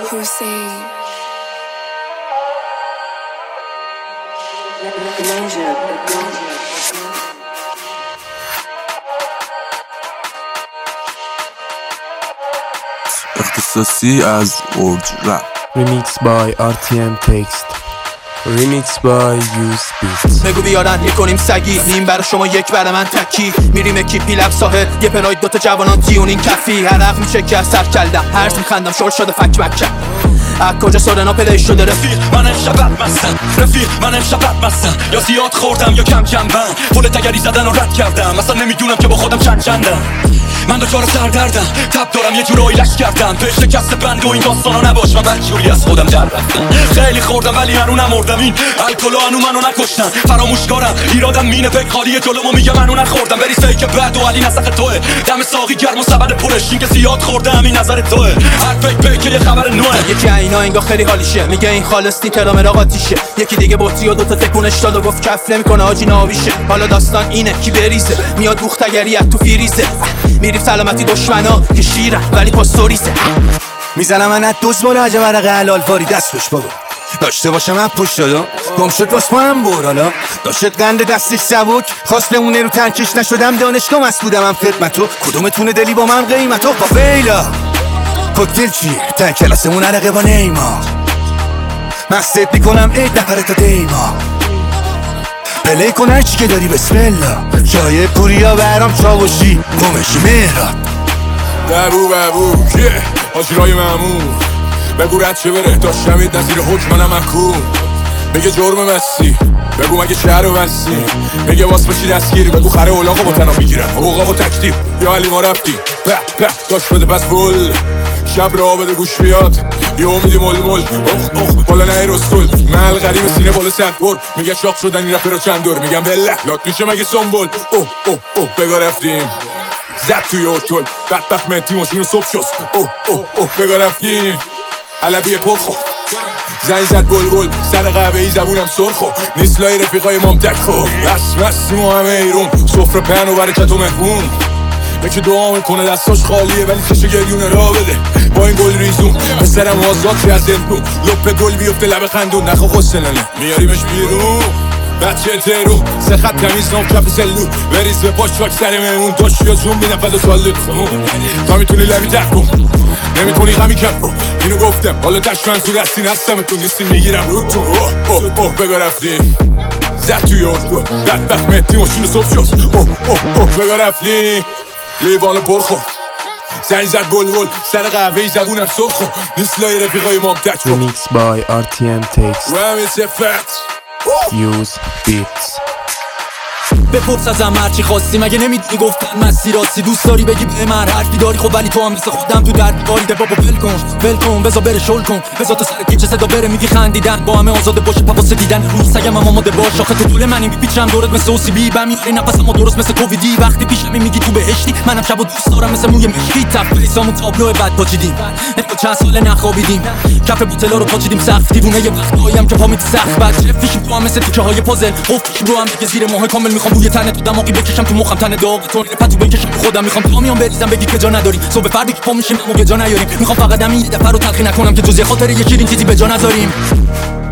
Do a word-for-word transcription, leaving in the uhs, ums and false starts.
Hussein. اختصاصی از اورج رپ. Remix by آر تی ام Text. Remix by Use Beats. بگو بیارن میکنیم سگی، نیم برا شما یک برا من تکی. میریم اکیپی لب ساحل، یه پراید دوتا جوانان تیونین کفی. عرق میشه که از سر کلدم، هرز میخندم شور شده فک بکم. از کجا سورنا پلی شده رفیق؟ من امشب بد مستم رفیق، من امشب بد مستم. یا زیاد خوردم یا کم کم بند، پول تگری زدن و رد کردم. اصلا نمیدونم که با خودم چند چندم. من دچار سردردم، تب دارم یه جورایی لش کردم. تو شکست بند و این داستانا نباش، من بدجوری از خودم در رفتم. خیلی خوردم ولی هنو نمردم، این الکلو هنو منو نکشتن. فراموشکارم ایرادم مینه پک خالیه جلومو میگم منو نخوردم. بری سیک بد و علی نسخ توه، دم ساقی گرم و سبد پرش. این که زیاد خوردم این نظر توه، هر پیک پیک یه خبر نوه. یکی اینا انگار خیلی حالیشه، میگه این خالص نیت رامر آقاتیشه. یکی دیگه بطری و دوتا تکونش داد و گفت کف نمیکنه آجی نابیشه. حالا داستان اینه کی بریزه، میاد بوختگری تو فیریزه. میریم سلامتی دشمنا که شیرن ولی پاستوریزه. میزنم من از دوز مراجع ورق حلال فاری دستش بابا داشته باشم من پشت دادم گم شد باز پاهم برالا داشت قند دستش سبک خواست بمونه رو تنکش نشدم دانشگاه مست بودم هم خدمتو کدومتونه دلی با من قیمتو با فیلا کوکتل چیه تا کلاسمون عرقه با نیما مستت میکنم ای دهره تا دیما پلی کن هرچی که داری بسم الله جای پوریا برام چاوشی گمشی مهران بابو بابو که آجرای معمول بگو رد چه بره داشتمید نظیر حکمانم محکوم. بگه جرم مستی بگو مگه شهر رو بستی. بگه واس بشی دستگیر بگو خره اولاقو با تنها میگیرن اوقاقو تکتیب یا علی ما رفتی به به داشت بده پس بول شب را بده گوش بیاد یه امیدی مل مل اخ اخ بالا نه رستول مل غریب سینه بالا سد بر میگه شاق شدن این رفه رو چند دور میگم بله لات میشه مگه سنبول اوه اوه اوه بگا رفتیم زد توی ارتول بدبخت مهدی ماشینو صبح شست اوه اوه اوه بگا رفتیم علبی پرخو زنگ زد بل بل سر قهوه ای زبونم سرخو نیست لای رفیقای مامتک خو بس بسیم و همه ایرون صفر پهن و برکت و مهمون یکی دعا میکنه دستاش خالیه ولی چشه گریونه را بده با این گل ریزون پسرم آزاد که از زندون لپه گل بیفته لب خندون نخوا خسننه میاریمش بیرون بچه ترو سه خط تمیز نام کف سلو بریز به پاش چاک سر مهمون داشت یا زوم بینم فدا سالت تا میتونی لبی تک کن نمیتونی غمی کن رو اینو گفتم حالا دشمن تو دستی نستم تو نیستی میگیرم رو تو اوه اوه اوه بگا رفتیم زد توی ارگو بدبخت مهدی ماشین صبح شد اوه اوه اوه بگا رفتیم لیوان پرخو زنگ زد بل بل سر قهوه ای زبونم سرخو نیست لای رفیقای مامتک Remix by آر تی ام Text. و همه صفت Use Beats. بپرس ازم هرچی خواستی مگه نمیدونی گفتن مسیر راستی. دوست داری بگی به من حرفی داری خب ولی تو هم مثل خودم تو درد کاری ده بابا ول کن ول کن بذار بره شل کن بذار تو سر پیچ صدا بره میگی خندیدن با همه آزاد باشه پاپاس دیدن روز سگم هم آماده باش آخه تو طول منی میپیچم دورت مثل او سی بی بهم میاری نفسمو درست مثل کوویدی وقتی پیشمی میگی تو بهشتی منم شبو دوست دارم مثل موی مشکی تفریسامو تابلو بعد پاچیدیم نگو چند سال نخوابیدیم کف بوتلا رو پاچیدیم سقف دیوونه یه وقتاییم که پامید سخت بعد چفیشیم تو هم مثل تیکه های پازل قفل رو هم دیگه زیر ماه کامل میخوام بوی تنه تو دماغی بکشم تو مخم تنه داغ تو نره پتو بکشم تو خودم میخوام تا میام بریزم بگی که جا نداریم صبح فردی که پا میشیم اما که جا نیاریم میخوام فقط همین یه دفعه رو تلخی نکنم که جز یه خاطر یه شیرین چیزی به جا نذاریم.